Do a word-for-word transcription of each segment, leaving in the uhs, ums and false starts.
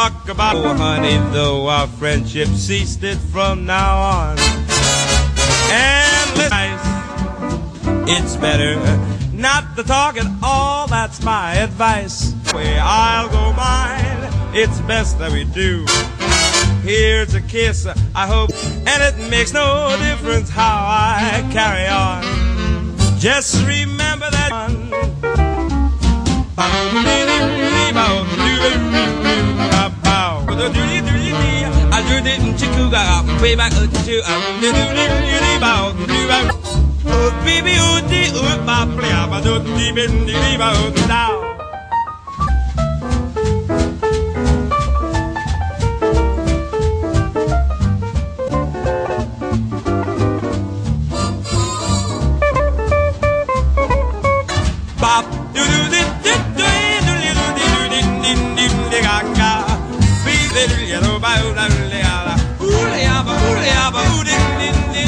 talk about, oh honey, though our friendship ceased it from now on. And listen, it's better not to talk at all, that's my advice. Way I'll go mine, it's best that we do. Here's a kiss, I hope, and it makes no difference how I carry on. Just remember that one. I do it in Chicago, way back to oh baby, oh dee, oh my play, I don't even leave out now. Bop, do do do do do do do do do do do do gaga. Be the yellow bow down the ala. Ooh ya ba, ooh ya ba, ooh din din din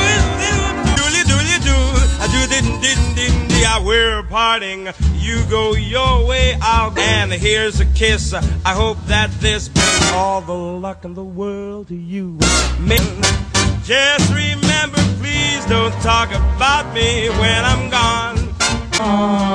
din. We're parting. You go your way, I'll go. And here's a kiss. I hope that this brings all the luck in the world to you. Men, just remember, please don't talk about me when I'm gone.